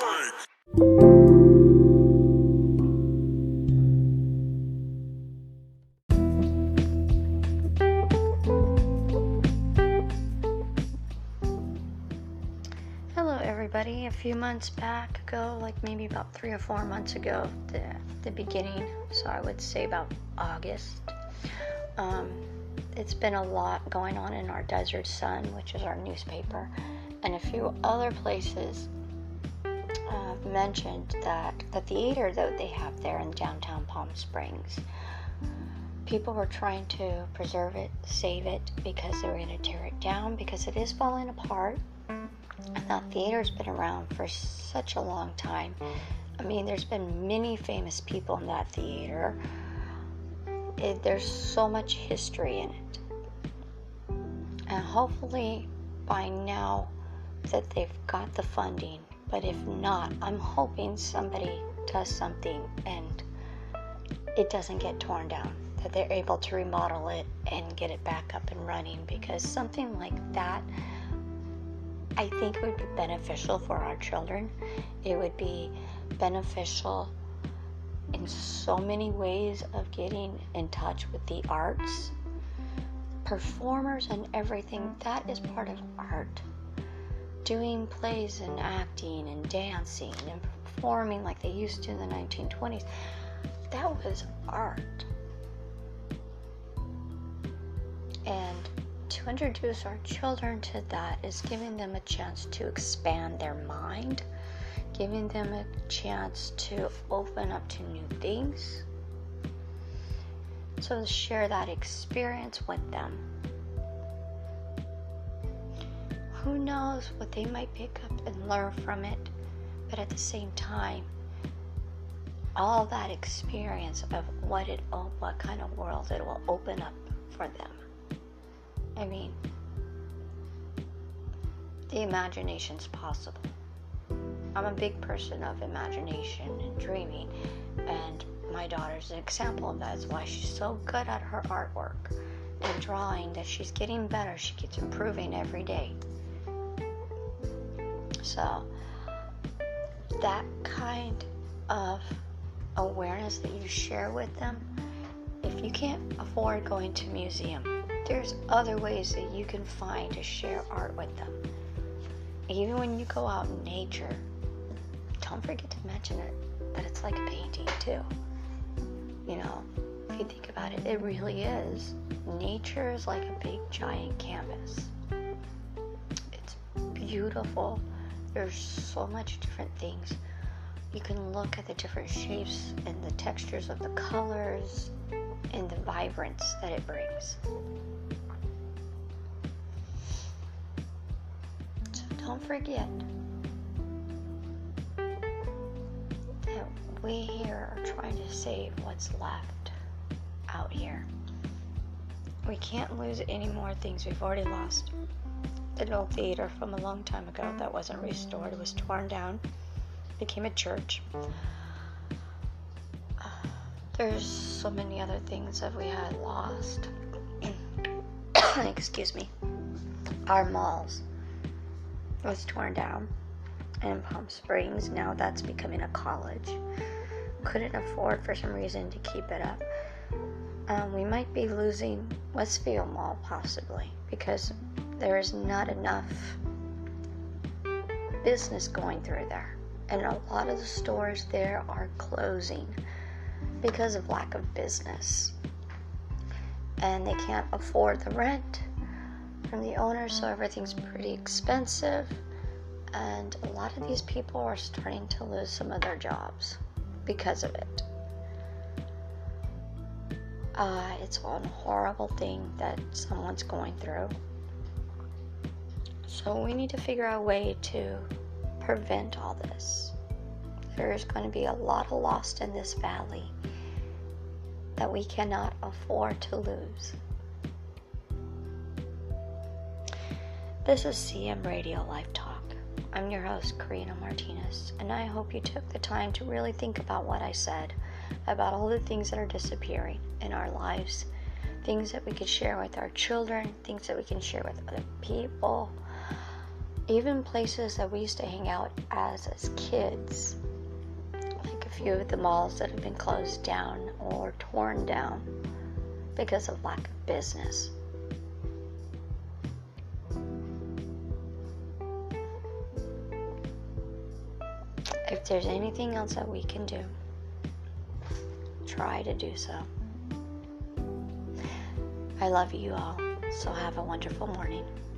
Hello everybody. A few months back ago, like maybe about 3 or 4 months ago, the beginning, so I would say about August, it's been a lot going on in our Desert Sun, which is our newspaper, and a few other places mentioned that the theater that they have there in downtown Palm Springs, people were trying to preserve it, save it, because they were going to tear it down because it is falling apart. And that theater's been around for such a long time. I mean, there's been many famous people in that theater. There's so much history in it. And hopefully by now that they've got the funding. But if not, I'm hoping somebody does something and it doesn't get torn down. That they're able to remodel it and get it back up and running. Because something like that, I think it would be beneficial for our children. It would be beneficial in so many ways of getting in touch with the arts. Performers and everything, that is part of art. Doing plays and acting and dancing and performing like they used to in the 1920s, that was art. And to introduce our children to that is giving them a chance to expand their mind, giving them a chance to open up to new things. So share that experience with them. Who knows what they might pick up and learn from it, but at the same time, all that experience of what kind of world it will open up for them. I mean, the imagination's possible. I'm a big person of imagination and dreaming, and my daughter's an example of that. That's why she's so good at her artwork and drawing, that she's getting better. She keeps improving every day. So, that kind of awareness that you share with them, if you can't afford going to a museum, there's other ways that you can find to share art with them. Even when you go out in nature, don't forget to mention that it's like a painting too. You know, if you think about it, it really is. Nature is like a big giant canvas. It's beautiful. There's so much different things. You can look at the different shapes and the textures of the colors and the vibrance that it brings. So don't forget that we here are trying to save what's left out here. We can't lose any more things we've already lost. The old theater from a long time ago that wasn't restored, it was torn down, became a church. There's so many other things that we had lost. Excuse me. Our malls was torn down in Palm Springs. Now that's becoming a college. Couldn't afford for some reason to keep it up. We might be losing Westfield Mall possibly because there is not enough business going through there. And a lot of the stores there are closing because of lack of business. And they can't afford the rent from the owners, so everything's pretty expensive. And a lot of these people are starting to lose some of their jobs because of it. It's one horrible thing that someone's going through. So we need to figure out a way to prevent all this. There's going to be a lot of loss in this valley that we cannot afford to lose. This is CM Radio Life Talk. I'm your host, Karina Martinez, and I hope you took the time to really think about what I said, about all the things that are disappearing in our lives, things that we could share with our children, things that we can share with other people. Even places that we used to hang out as kids, like a few of the malls that have been closed down or torn down because of lack of business. If there's anything else that we can do, try to do so. I love you all, so have a wonderful morning.